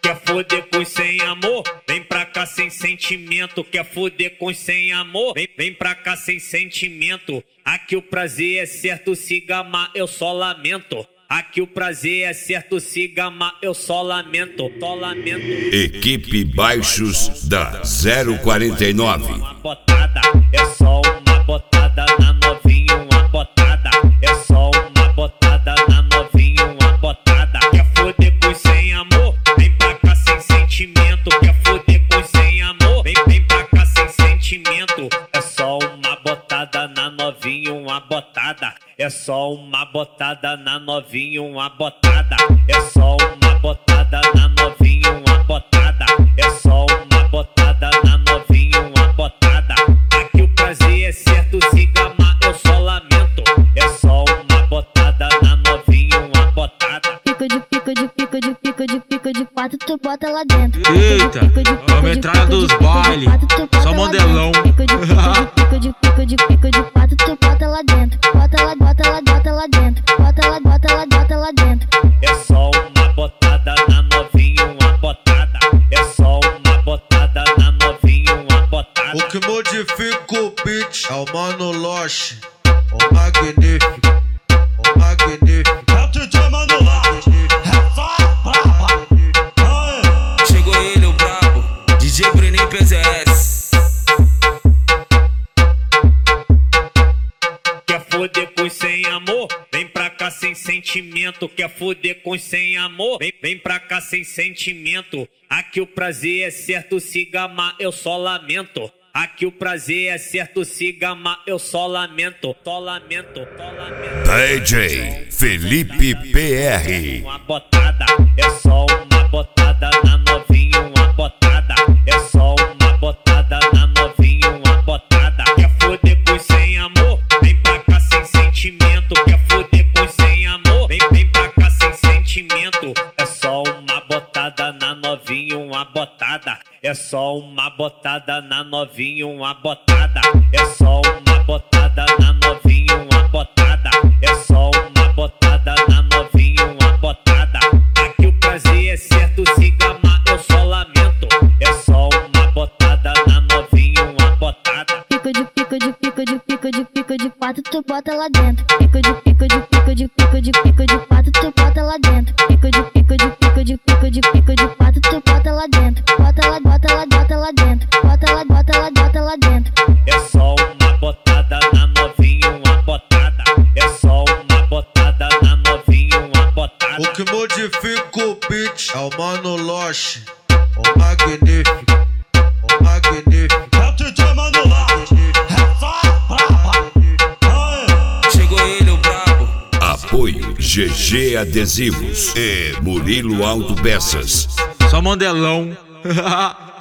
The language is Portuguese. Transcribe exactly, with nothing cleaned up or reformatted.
Quer foder com sem amor? Vem pra cá sem sentimento. Quer foder com sem amor? Vem, vem pra cá sem sentimento. Aqui o prazer é certo, se gamar eu só lamento. Aqui o prazer é certo, se gamar eu só lamento, só lamento. Equipe Baixos da zero quarenta e nove. Uma botada, é só uma botada na novinha, uma botada. É só uma botada na novinha, uma botada. Quer foder com sem amor? Vem pra cá sem sentimento. Quer foder com sem amor? Vem, vem pra cá sem sentimento. É só uma botada na novinha, uma botada. É só uma botada na novinha, uma botada. É só uma botada na novinha, uma botada. É só uma botada na novinha, uma botada. Aqui o prazer é certo, se gamar eu só lamento. É só uma botada na novinha, uma botada. Pico de pico de pico de pico de pico de pato, tu bota lá dentro. Eita, a metralha dos bailes, só modelão. Pico de pico de pico de pico de pato, tu bota lá dentro. Bota lá, bota lá, bota lá dentro. Bota lá, bota lá, bota lá dentro. É só uma botada na novinha, uma botada. É só uma botada na novinha, uma botada. O que modifica o beat é o Mano Loche, o magnífico, o magnífico. É o D J Mano Loche, é só braba. Chegou ele, o brabo, D J Brenin P Z S. Quer foder com sem amor? Vem pra cá sem sentimento. Quer foder com sem amor? Vem, vem pra cá sem sentimento. Aqui o prazer é certo, se gamar eu só lamento. Aqui o prazer é certo, se gamar eu só lamento. Só lamento, só lamento. D J Felipe P R. Uma botada, é só uma botada na novinha, uma botada. É só uma botada na novinha, uma botada. Quer foder com sem amor? Vem pra cá sem sentimento. Quer foder com sem amor? Vem, vem pra cá sem sentimento. É só uma botada na novinha, uma botada. É só uma botada na novinha, uma botada. É só uma botada na novinha, uma botada. É só uma botada na novinha, uma botada. Aqui o prazer é certo, se gamar eu só lamento. É só uma botada na novinha, uma botada. Pico de pico de pico de pico de pico de pato, tu bota lá dentro. Pico de pico de pico de pico de pico de pato, tu bota lá dentro. Pico de pico de pico de pico de pico de pato, tu bota lá dentro. Bota lá, bota lá, bota lá dentro. Bota lá, bota lá, bota lá dentro. É só uma botada na novinha, uma botada. É só uma botada na novinha, uma botada. O que modifica o beat é o Mano Loche, o magnífico, o magnífico. É o D J Mano Loche, é só braba. Chegou ele, o brabo. Apoio G G Adesivos e Murilo Autopeças. Só modelão.